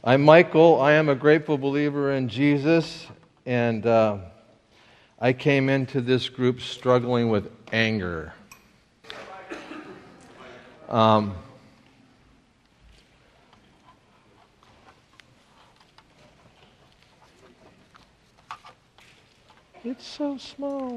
I'm Michael. I am a grateful believer in Jesus, and I came into this group struggling with anger. It's so small.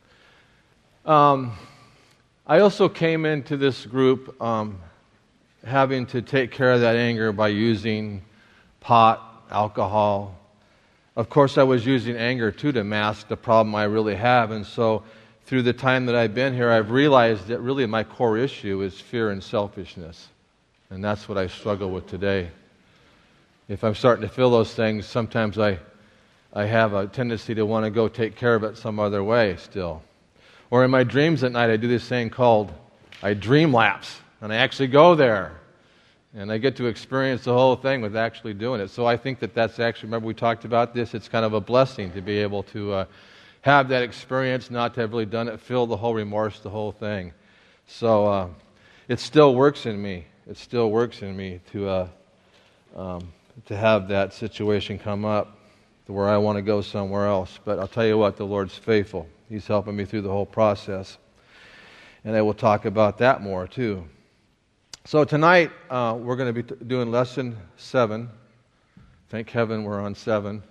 I also came into this group having to take care of that anger by using pot, alcohol. Of course, I was using anger too to mask the problem I really have. And so through the time that I've been here, I've realized that really my core issue is fear and selfishness. And that's what I struggle with today. If I'm starting to feel those things, sometimes I have a tendency to want to go take care of it some other way still. Or in my dreams at night, I do this thing called I dream lapse. And I actually go there. And I get to experience the whole thing with actually doing it. So I think that that's actually, remember we talked about this, it's kind of a blessing to be able to have that experience, not to have really done it, feel the whole remorse, the whole thing. So it still works in me. It still works in me to have that situation come up to where I want to go somewhere else. But I'll tell you what, the Lord's faithful. He's helping me through the whole process. And I will talk about that more too. So tonight, we're going to be doing lesson 7. Thank heaven we're on 7.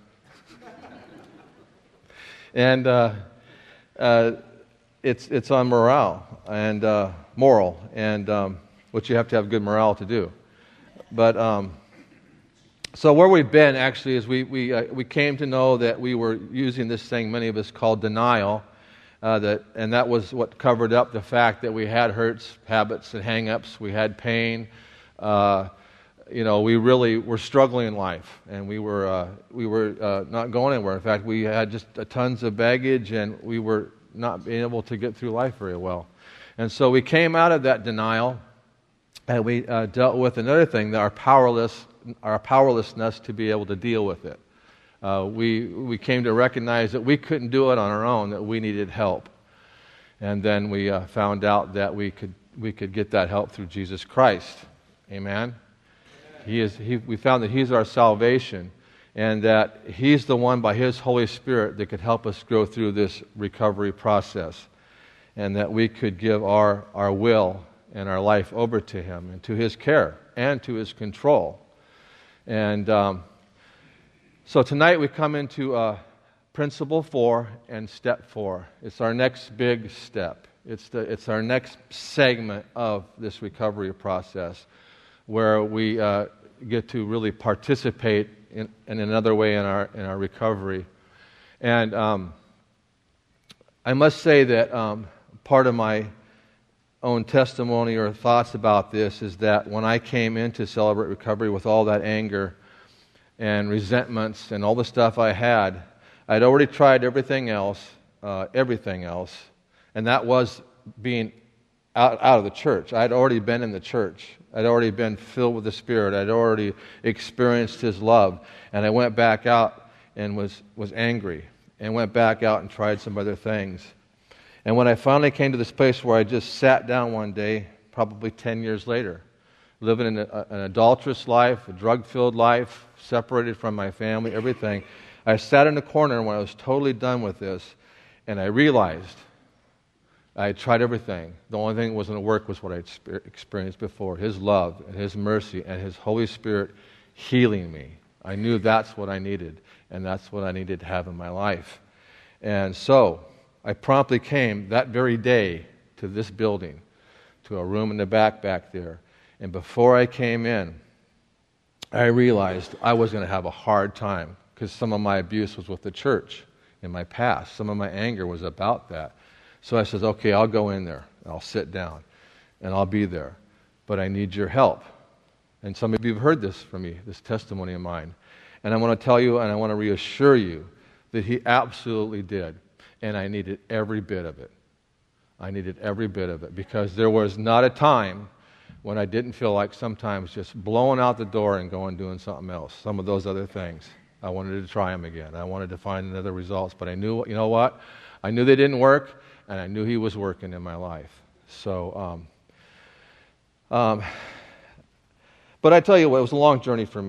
And it's on morale and moral, and which you have to have good morale to do. But so where we've been actually is we came to know that we were using this thing many of us call denial. And that was what covered up the fact that we had hurts, habits, and hang-ups. We had pain. We really were struggling in life, and we were not going anywhere. In fact, we had just tons of baggage, and we were not being able to get through life very well. And so we came out of that denial, and we dealt with another thing, our powerlessness to be able to deal with it. We came to recognize that we couldn't do it on our own, that we needed help. And then we found out that we could get that help through Jesus Christ. Amen? We found that He's our salvation, and that He's the one by His Holy Spirit that could help us go through this recovery process, and that we could give our will and our life over to Him and to His care and to His control. And so tonight we come into principle 4 and step 4. It's our next big step. It's our next segment of this recovery process, where we get to really participate in another way in our recovery. And I must say that part of my own testimony or thoughts about this is that when I came in to Celebrate Recovery with all that anger and resentments and all the stuff I had, I'd already tried everything else, and that was being out of the church. I'd already been in the church. I'd already been filled with the Spirit. I'd already experienced His love, and I went back out and was angry, and went back out and tried some other things. And when I finally came to this place where I just sat down one day, probably 10 years later, living in an adulterous life, a drug-filled life, separated from my family, everything. I sat in a corner when I was totally done with this, and I realized I had tried everything. The only thing that wasn't going to work was what I had experienced before, His love and His mercy and His Holy Spirit healing me. I knew that's what I needed, and that's what I needed to have in my life. And so I promptly came that very day to this building, to a room in the back there. And before I came in, I realized I was going to have a hard time, because some of my abuse was with the church in my past. Some of my anger was about that. So I said, okay, I'll go in there. I'll sit down, and I'll be there. But I need your help. And some of you have heard this from me, this testimony of mine. And I want to tell you, and I want to reassure you, that He absolutely did. And I needed every bit of it. I needed every bit of it, because there was not a time when I didn't feel like sometimes just blowing out the door and going doing something else, some of those other things. I wanted to try them again. I wanted to find other results, but I knew, you know what? I knew they didn't work, and I knew He was working in my life. So, but I tell you what, it was a long journey for me.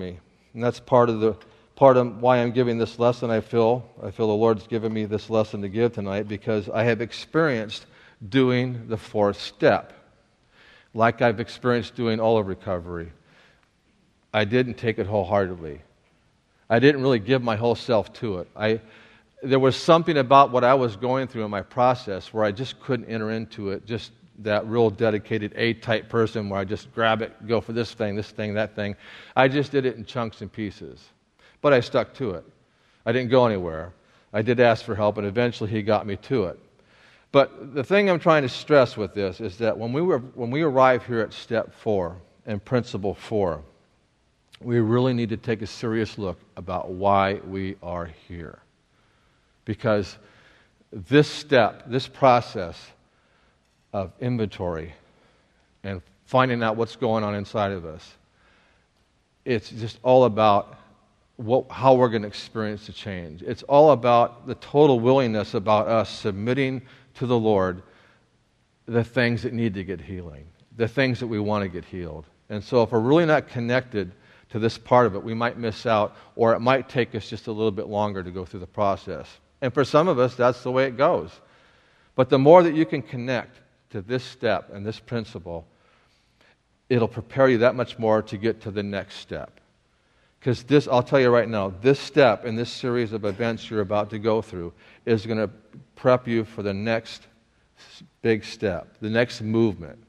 And that's part of why I'm giving this lesson. I feel the Lord's given me this lesson to give tonight because I have experienced doing the fourth step, like I've experienced doing all of recovery. I didn't take it wholeheartedly. I didn't really give my whole self to it. There was something about what I was going through in my process where I just couldn't enter into it, just that real dedicated A-type person where I just grab it, go for this thing, that thing. I just did it in chunks and pieces. But I stuck to it. I didn't go anywhere. I did ask for help, and eventually He got me to it. But the thing I'm trying to stress with this is that when we arrive here at step 4 and principle 4, we really need to take a serious look about why we are here. Because this step, this process of inventory and finding out what's going on inside of us, it's just all about how we're going to experience the change. It's all about the total willingness about us submitting to the Lord the things that need to get healing, the things that we want to get healed. And so if we're really not connected to this part of it, we might miss out, or it might take us just a little bit longer to go through the process. And for some of us, that's the way it goes. But the more that you can connect to this step and this principle, it'll prepare you that much more to get to the next step. Because this, I'll tell you right now, this step in this series of events you're about to go through is going to prep you for the next big step, the next movement.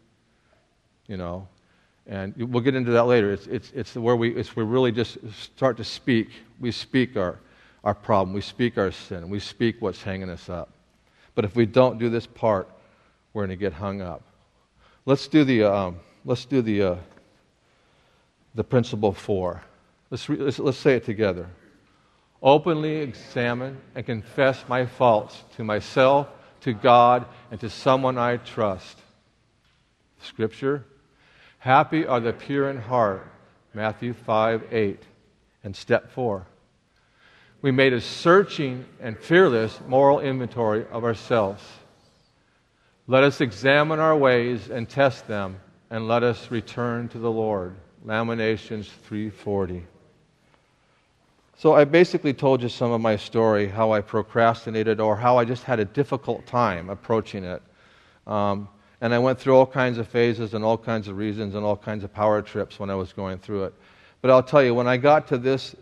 And we'll get into that later. It's where we really just start to speak. We speak our problem. We speak our sin. We speak what's hanging us up. But if we don't do this part, we're going to get hung up. Let's do the principle 4. Let's say it together. Openly examine and confess my faults to myself, to God, and to someone I trust. Scripture. Happy are the pure in heart. Matthew 5:8. And step 4. We made a searching and fearless moral inventory of ourselves. Let us examine our ways and test them, and let us return to the Lord. Lamentations 3:40. So I basically told you some of my story, how I procrastinated or how I just had a difficult time approaching it. And I went through all kinds of phases and all kinds of reasons and all kinds of power trips when I was going through it. But I'll tell you, when I got to this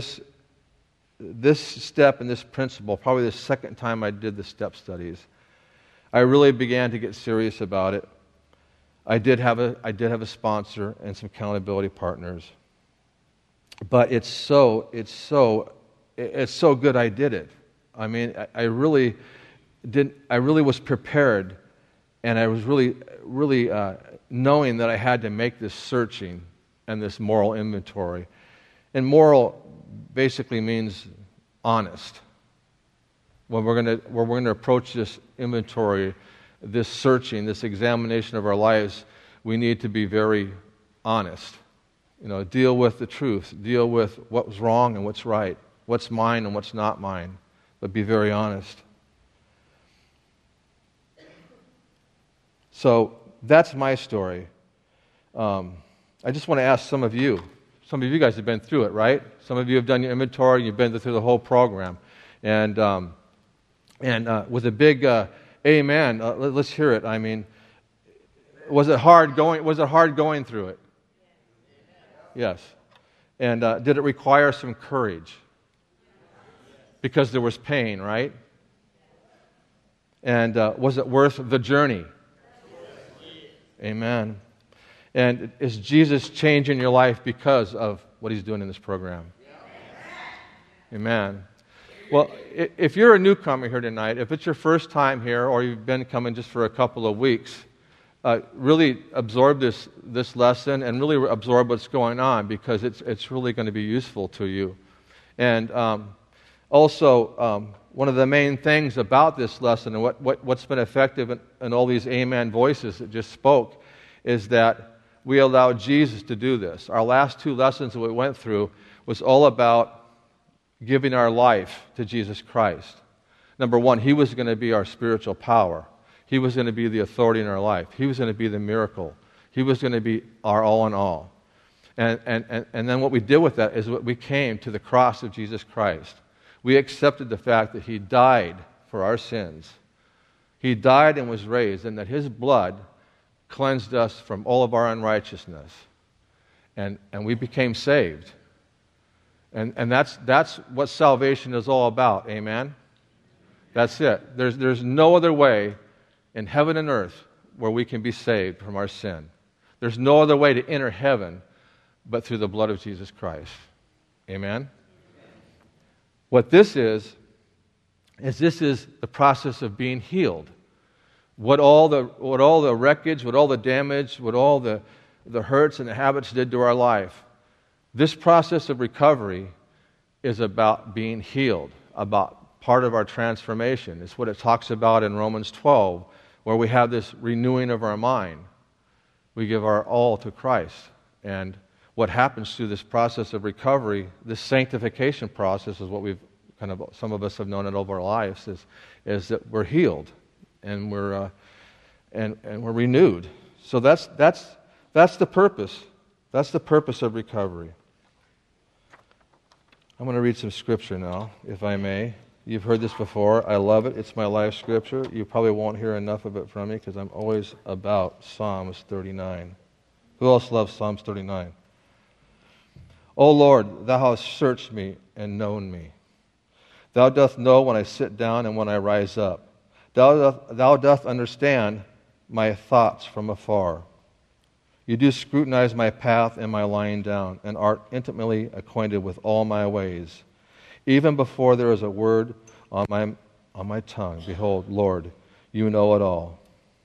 step and this principle, probably the second time I did the step studies, I really began to get serious about it. I did have a sponsor and some accountability partners. But it's so good I did it. I mean, I really was prepared, and I was really knowing that I had to make this searching and this moral inventory. And moral basically means honest. When we're going to approach this inventory, this searching, this examination of our lives, we need to be very honest. Deal with the truth. Deal with what's wrong and what's right. What's mine and what's not mine. But be very honest. So that's my story. I just want to ask some of you. Some of you guys have been through it, right? Some of you have done your inventory. You've been through the whole program. And with a big amen, let's hear it. I mean, was it hard going through it? Yes. And did it require some courage? Because there was pain, right? And was it worth the journey? Amen. And is Jesus changing your life because of what He's doing in this program? Amen. Well, if you're a newcomer here tonight, if it's your first time here or you've been coming just for a couple of weeks, really absorb this lesson and really absorb what's going on, because it's really going to be useful to you. And also, one of the main things about this lesson and what's been effective in all these amen voices that just spoke is that we allow Jesus to do this. Our last 2 lessons that we went through was all about giving our life to Jesus Christ. Number 1, He was going to be our spiritual power. He was going to be the authority in our life. He was going to be the miracle. He was going to be our all in all. And then what we did with that is we came to the cross of Jesus Christ. We accepted the fact that he died for our sins. He died and was raised, and that his blood cleansed us from all of our unrighteousness. And we became saved. And that's what salvation is all about. Amen? That's it. There's no other way in heaven and earth where we can be saved from our sin. There's no other way to enter heaven but through the blood of Jesus Christ. Amen? What this is this is the process of being healed. What all the wreckage, what all the damage, what all the hurts and the habits did to our life. This process of recovery is about being healed, about part of our transformation. It's what it talks about in Romans 12, where we have this renewing of our mind. We give our all to Christ. And what happens through this process of recovery, this sanctification process, is what some of us have known it over our lives, is that we're healed and we're renewed. So that's the purpose. That's the purpose of recovery. I'm going to read some scripture now, if I may. You've heard this before. I love it. It's my life scripture. You probably won't hear enough of it from me because I'm always about Psalms 39. Who else loves Psalms 39? O Lord, thou hast searched me and known me. Thou dost know when I sit down and when I rise up. Thou dost understand my thoughts from afar. You do scrutinize my path and my lying down, and art intimately acquainted with all my ways. Even before there is a word on my tongue, behold, Lord, you know it all.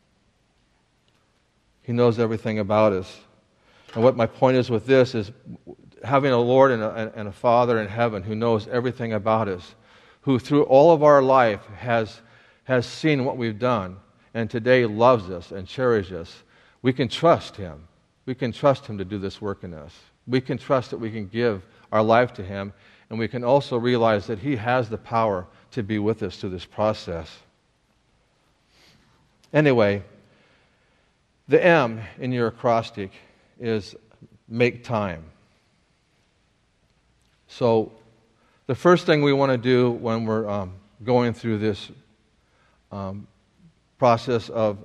He knows everything about us. And what my point is with this is having a Lord and a Father in heaven who knows everything about us, who through all of our life has seen what we've done, and today loves us and cherishes us. We can trust him. We can trust him to do this work in us. We can trust that we can give our life to him, and we can also realize that he has the power to be with us through this process. Anyway, the M in your acrostic is make time. So the first thing we want to do when we're going through this process of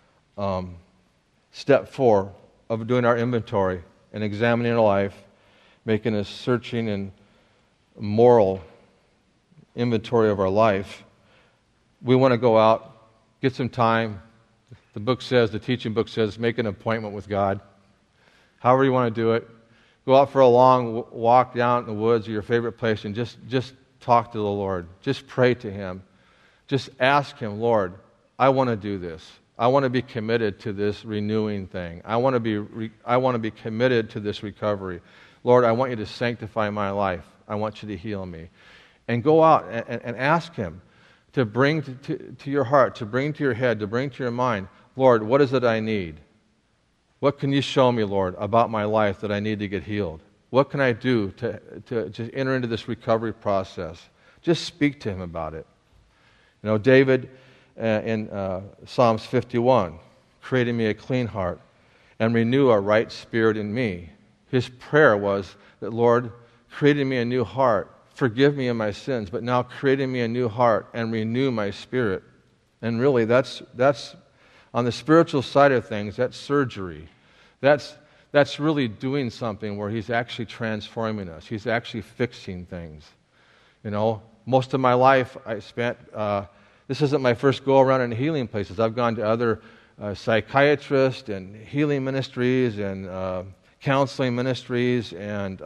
step 4 of doing our inventory and examining our life, making a searching and moral inventory of our life, we want to go out, get some time. The teaching book says, make an appointment with God. However you want to do it. Go out for a long walk down in the woods or your favorite place and just talk to the Lord. Just pray to him. Just ask him, Lord, I want to do this. I want to be committed to this renewing thing. I want to be committed to this recovery. Lord, I want you to sanctify my life. I want you to heal me. And go out and ask him to bring to your heart, to bring to your head, to bring to your mind, Lord, what is it I need? What can you show me, Lord, about my life that I need to get healed? What can I do to enter into this recovery process? Just speak to him about it. You know, David in Psalms 51, creating me a clean heart and renew a right spirit in me. His prayer was that, Lord, creating me a new heart, forgive me of my sins, but now creating me a new heart and renew my spirit. And really, that's on the spiritual side of things, that's surgery. That's really doing something where he's actually transforming us. He's actually fixing things. You know, most of my life I spent, this isn't my first go around in healing places. I've gone to other psychiatrists and healing ministries and counseling ministries, and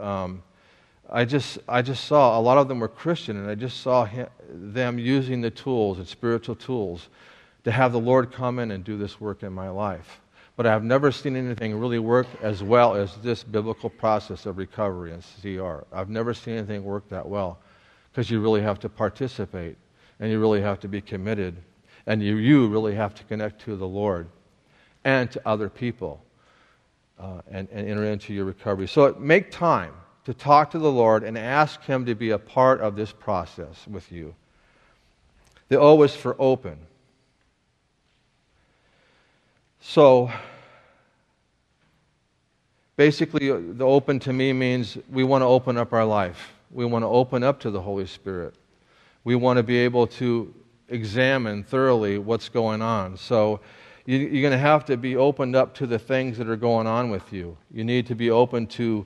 I just saw a lot of them were Christian, and I just saw them using the tools and spiritual tools to have the Lord come in and do this work in my life. But I have never seen anything really work as well as this biblical process of recovery in CR. I've never seen anything work that well, because you really have to participate, and you really have to be committed, and you really have to connect to the Lord and to other people and enter into your recovery. So make time to talk to the Lord and ask him to be a part of this process with you. The O is for open. So, Basically, the open to me means we want to open up our life. We want to open up to the Holy Spirit. We want to be able to examine thoroughly what's going on. So you're going to have to be opened up to the things that are going on with you. You need to be open to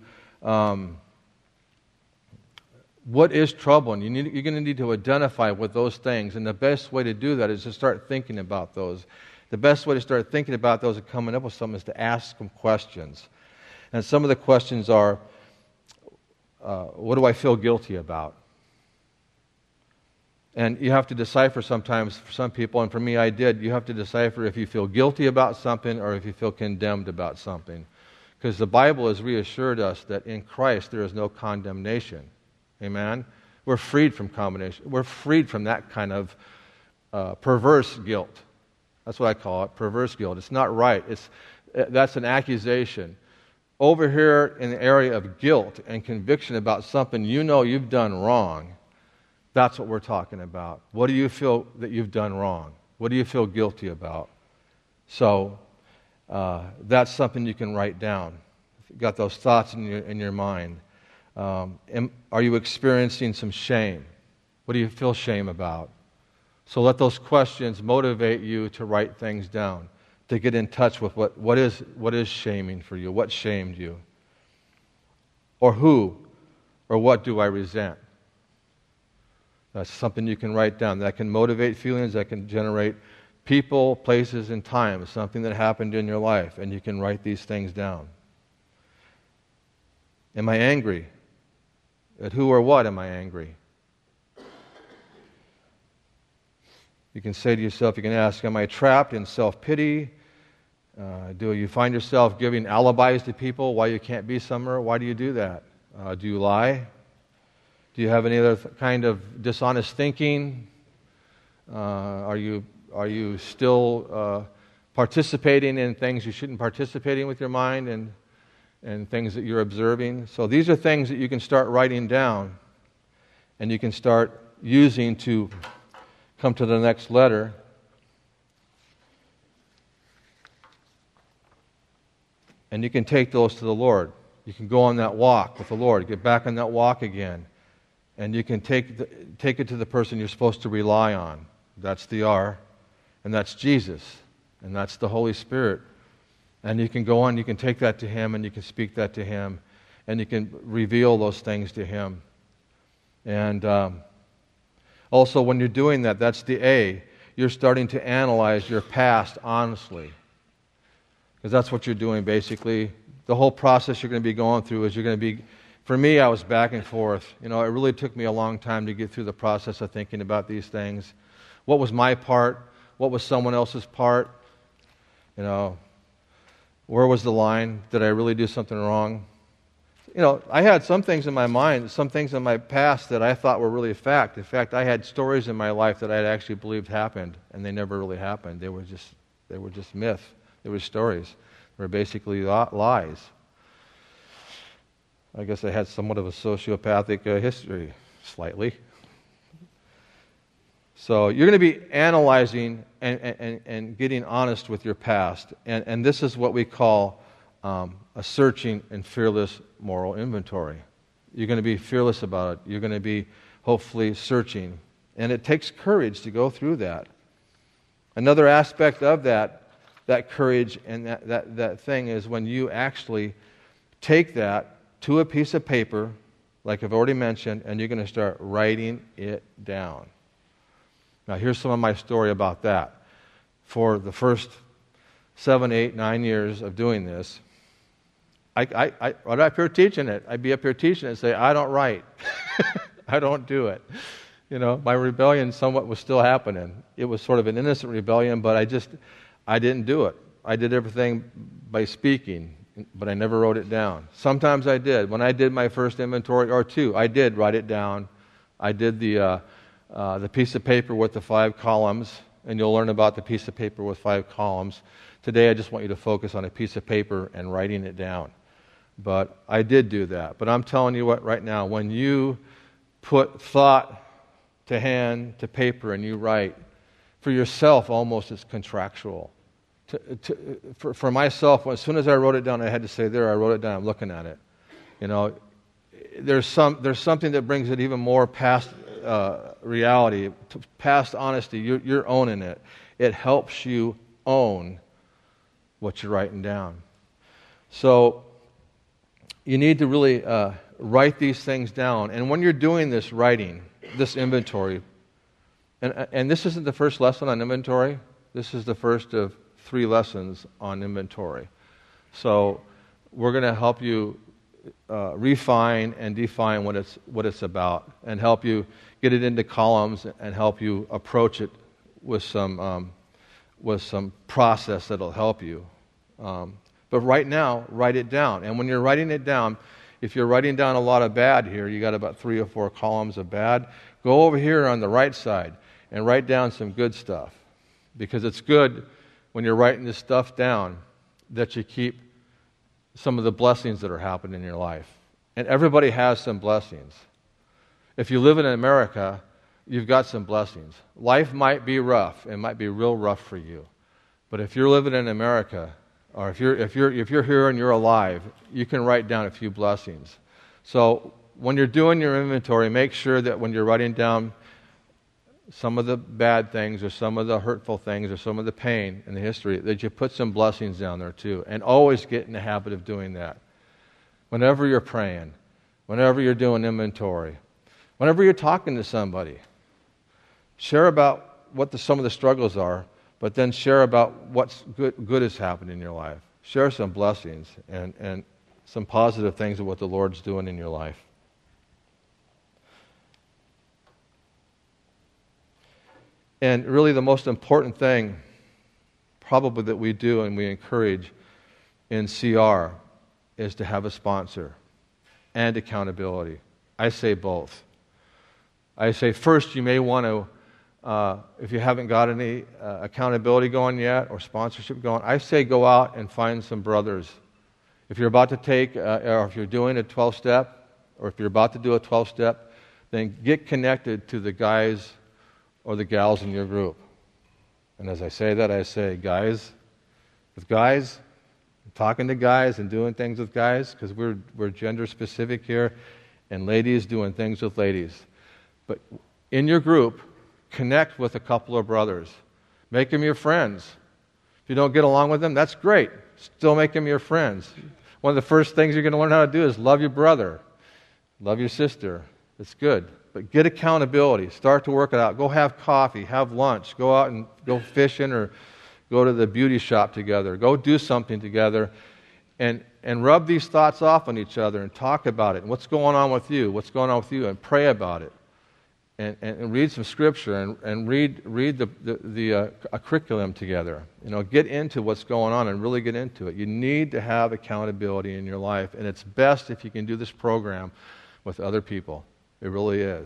what is troubling. You're going to need to identify with those things, and the best way to do that is to start thinking about those. The best way to start thinking about those and coming up with something is to ask them questions. And some of the questions are, what do I feel guilty about? And you have to decipher sometimes for some people, and for me I did, you have to decipher if you feel guilty about something or if you feel condemned about something. Because the Bible has reassured us that in Christ there is no condemnation. Amen? We're freed from condemnation. We're freed from that kind of perverse guilt. That's what I call it, perverse guilt. It's not right. That's an accusation. Over here in the area of guilt and conviction about something you know you've done wrong, that's what we're talking about. What do you feel that you've done wrong? What do you feel guilty about? So that's something you can write down. If you've got those thoughts in your mind. Are you experiencing some shame? What do you feel shame about? So let those questions motivate you to write things down, to get in touch with what is shaming for you, what shamed you, or who or what do I resent. That's something you can write down. That can motivate feelings, that can generate people, places, and times, something that happened in your life, and you can write these things down. Am I angry? At who or what am I angry? You can say to yourself, you can ask, am I trapped in self-pity? Do you find yourself giving alibis to people why you can't be somewhere? Why do you do that? Do you lie? Do you have any other kind of dishonest thinking? Are you still participating in things you shouldn't participate in with your mind and things that you're observing? So these are things that you can start writing down and you can start using to come to the next letter. And you can take those to the Lord. You can go on that walk with the Lord, get back on that walk again. And you can take it to the person you're supposed to rely on. That's the R. And that's Jesus. And that's the Holy Spirit. And you can go on, you can take that to Him, and you can speak that to Him. And you can reveal those things to Him. And also, when you're doing that, that's the A. You're starting to analyze your past honestly. Because that's what you're doing, basically. The whole process you're going to be going through is you're going to be... For me, I was back and forth. It really took me a long time to get through the process of thinking about these things. What was my part? What was someone else's part? Where was the line? Did I really do something wrong? I had some things in my mind, some things in my past that I thought were really a fact. In fact, I had stories in my life that I had actually believed happened, and they never really happened. They were just myth. They were stories. They were basically lies. I guess I had somewhat of a sociopathic history, slightly. So you're going to be analyzing and getting honest with your past. And this is what we call a searching and fearless moral inventory. You're going to be fearless about it. You're going to be hopefully searching. And it takes courage to go through that. Another aspect of that courage and that thing is when you actually take that to a piece of paper, like I've already mentioned, and you're going to start writing it down. Now, here's some of my story about that. For the first 7, 8, 9 years of doing this, I'd up here teaching it. I'd be up here teaching it and say, I don't write. I don't do it. My rebellion somewhat was still happening. It was sort of an innocent rebellion, but I didn't do it. I did everything by speaking, but I never wrote it down. Sometimes I did. When I did my first inventory or two, I did write it down. I did the piece of paper with the 5 columns, and you'll learn about the piece of paper with 5 columns. Today I just want you to focus on a piece of paper and writing it down. But I did do that. But I'm telling you what right now, when you put thought to hand to paper and you write, for yourself almost it's contractual for myself, as soon as I wrote it down, I had to say, there, I wrote it down, I'm looking at it. You know, there's something that brings it even more past reality, past honesty. You're owning it. It helps you own what you're writing down. So you need to really write these things down. And when you're doing this writing, this inventory, and this isn't the first lesson on inventory. This is the first of 3 lessons on inventory. So we're going to help you refine and define what it's about, and help you get it into columns, and help you approach it with some process that'll help you. But right now, write it down. And when you're writing it down, if you're writing down a lot of bad here, you got about 3 or 4 columns of bad, go over here on the right side and write down some good stuff. Because it's good when you're writing this stuff down that you keep some of the blessings that are happening in your life. And everybody has some blessings. If you live in America, you've got some blessings. Life might be rough. It might be real rough for you. But if you're living in America, or if you're here and you're alive, you can write down a few blessings. So when you're doing your inventory, make sure that when you're writing down some of the bad things, or some of the hurtful things, or some of the pain in the history, that you put some blessings down there too. And always get in the habit of doing that. Whenever you're praying, whenever you're doing inventory, whenever you're talking to somebody, share about what some of the struggles are, but then share about what's good is happening in your life. Share some blessings and some positive things of what the Lord's doing in your life. And really the most important thing probably that we do and we encourage in CR is to have a sponsor and accountability. I say both. I say first you may want to, if you haven't got any accountability going yet or sponsorship going, I say go out and find some brothers. If you're about to take, or if you're doing a 12-step, or if you're about to do a 12-step, then get connected to the guys or the gals in your group. And as I say that, I say guys with guys, talking to guys and doing things with guys, because we're gender specific here, and ladies doing things with ladies. But in your group, connect with a couple of brothers. Make them your friends. If you don't get along with them, that's great. Still make them your friends. One of the first things you're going to learn how to do is love your brother. Love your sister. It's good. But get accountability. Start to work it out. Go have coffee. Have lunch. Go out and go fishing, or go to the beauty shop together. Go do something together. And rub these thoughts off on each other and talk about it. And what's going on with you? What's going on with you? And pray about it. And read some scripture and read a curriculum together. Get into what's going on and really get into it. You need to have accountability in your life, and it's best if you can do this program with other people. It really is.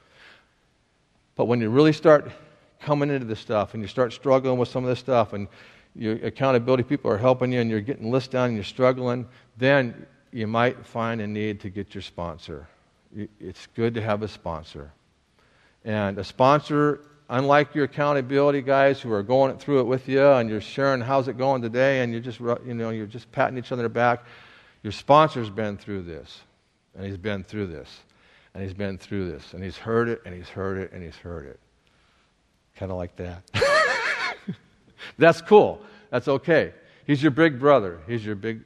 But when you really start coming into this stuff and you start struggling with some of this stuff, and your accountability people are helping you, and you're getting lists down and you're struggling, then you might find a need to get your sponsor. It's good to have a sponsor. And a sponsor, unlike your accountability guys who are going through it with you and you're sharing how's it going today, and you're just patting each other on the back, your sponsor's been through this, and he's been through this, and he's been through this, and he's heard it, and he's heard it, and he's heard it. Kind of like that. That's cool. That's okay. He's your big brother. He's your big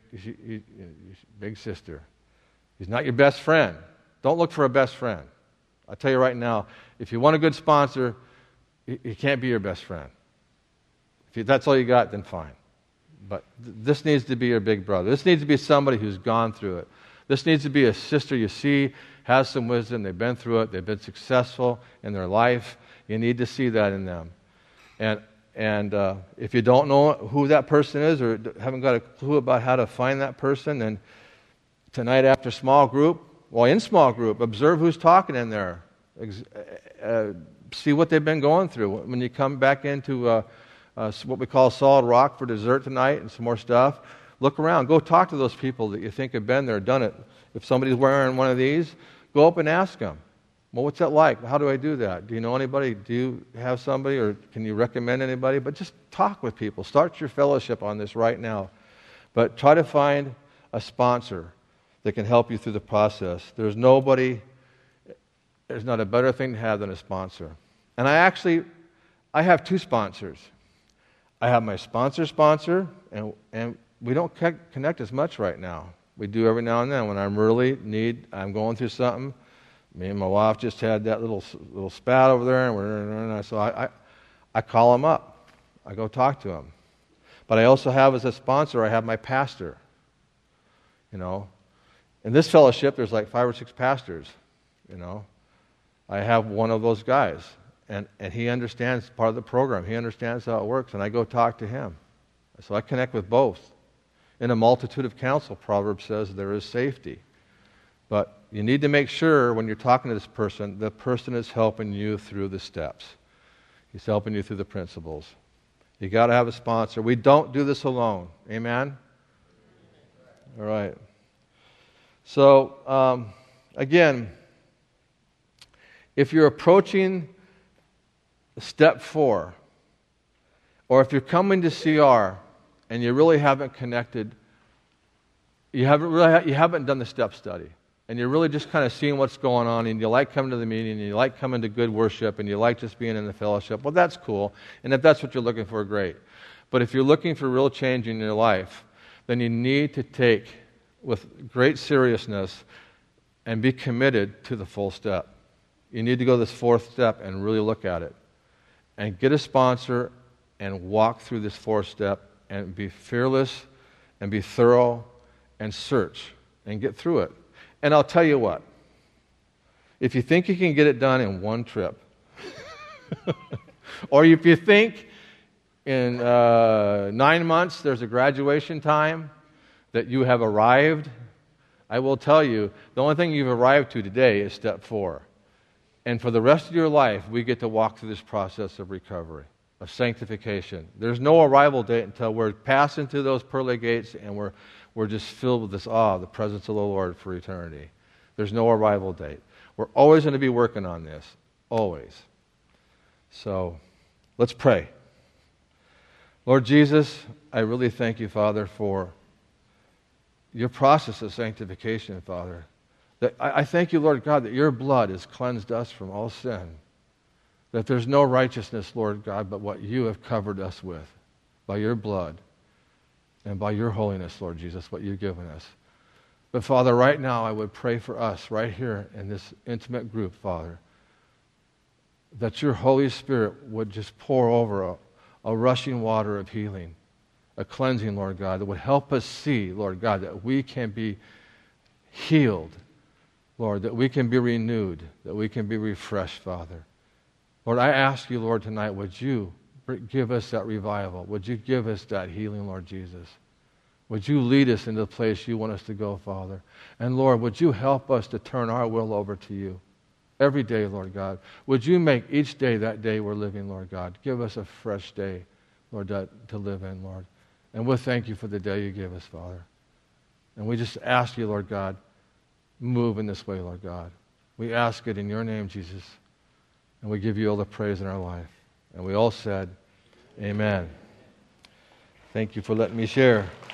sister. He's not your best friend. Don't look for a best friend. I'll tell you right now, if you want a good sponsor, he can't be your best friend. If that's all you got, then fine. But this needs to be your big brother. This needs to be somebody who's gone through it. This needs to be a sister you see, has some wisdom, they've been through it, they've been successful in their life. You need to see that in them. And if you don't know who that person is, or haven't got a clue about how to find that person, then tonight after small group, in small group, observe who's talking in there. See what they've been going through. When you come back into what we call solid rock for dessert tonight and some more stuff, look around. Go talk to those people that you think have been there, done it. If somebody's wearing one of these, go up and ask them. Well, what's that like? How do I do that? Do you know anybody? Do you have somebody, or can you recommend anybody? But just talk with people. Start your fellowship on this right now. But try to find a sponsor that can help you through the process. There's not a better thing to have than a sponsor. And I have 2 sponsors. I have my sponsor, and we don't connect as much right now. We do every now and then when I'm going through something. Me and my wife just had that little spat over there, and so I call him up. I go talk to him. But I also have as a sponsor, I have my pastor. You know, in this fellowship, there's like 5 or 6 pastors. You know, I have one of those guys, and he understands part of the program. He understands how it works, and I go talk to him. So I connect with both. In a multitude of counsel, Proverbs says there is safety. But you need to make sure when you're talking to this person, the person is helping you through the steps. He's helping you through the principles. You got to have a sponsor. We don't do this alone. Amen? All right. So, again, if you're approaching step 4, or if you're coming to CR and you really haven't connected, you haven't done the step study, and you're really just kind of seeing what's going on, and you like coming to the meeting, and you like coming to good worship, and you like just being in the fellowship, well, that's cool. And if that's what you're looking for, great. But if you're looking for real change in your life, then you need to take, with great seriousness, and be committed to the full step. You need to go this 4th step and really look at it. And get a sponsor and walk through this 4th step and be fearless and be thorough and search and get through it. And I'll tell you what, if you think you can get it done in one trip, or if you think in 9 months there's a graduation time that you have arrived, I will tell you, the only thing you've arrived to today is step 4. And for the rest of your life, we get to walk through this process of recovery, of sanctification. There's no arrival date until we're passing through those pearly gates and we're just filled with this awe, the presence of the Lord for eternity. There's no arrival date. We're always going to be working on this, always. So, let's pray. Lord Jesus, I really thank you, Father, for your process of sanctification, Father. That I thank you, Lord God, that your blood has cleansed us from all sin. That there's no righteousness, Lord God, but what you have covered us with by your blood and by your holiness, Lord Jesus, what you've given us. But Father, right now I would pray for us right here in this intimate group, Father, that your Holy Spirit would just pour over a rushing water of healing, a cleansing, Lord God, that would help us see, Lord God, that we can be healed, Lord, that we can be renewed, that we can be refreshed, Father. Lord, I ask you, Lord, tonight, would you give us that revival? Would you give us that healing, Lord Jesus? Would you lead us into the place you want us to go, Father? And Lord, would you help us to turn our will over to you every day, Lord God? Would you make each day that day we're living, Lord God? Give us a fresh day, Lord, to live in, Lord. And we'll thank you for the day you give us, Father. And we just ask you, Lord God, move in this way, Lord God. We ask it in your name, Jesus. And we give you all the praise in our life. And we all said, amen. Thank you for letting me share.